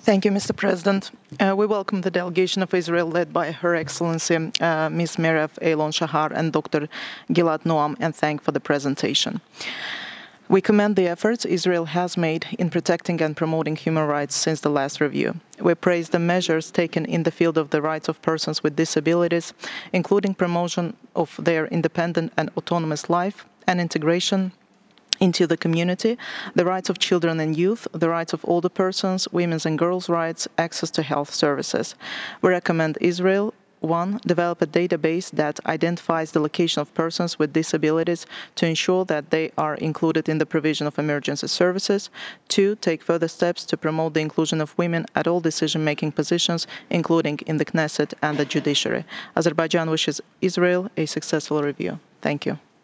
Thank you, Mr. President. We welcome the delegation of Israel led by Her Excellency Ms. Merav Eylon-Shahar and Dr. Gilad Noam, and thank for the presentation. We commend the efforts Israel has made in protecting and promoting human rights since the last review. We praise the measures taken in the field of the rights of persons with disabilities, including promotion of their independent and autonomous life and integration into the community, the rights of children and youth, the rights of older persons, women's and girls' rights, access to health services. We recommend Israel 1. Develop a database that identifies the location of persons with disabilities to ensure that they are included in the provision of emergency services. 2. Take further steps to promote the inclusion of women at all decision-making positions, including in the Knesset and the judiciary. Azerbaijan wishes Israel a successful review. Thank you.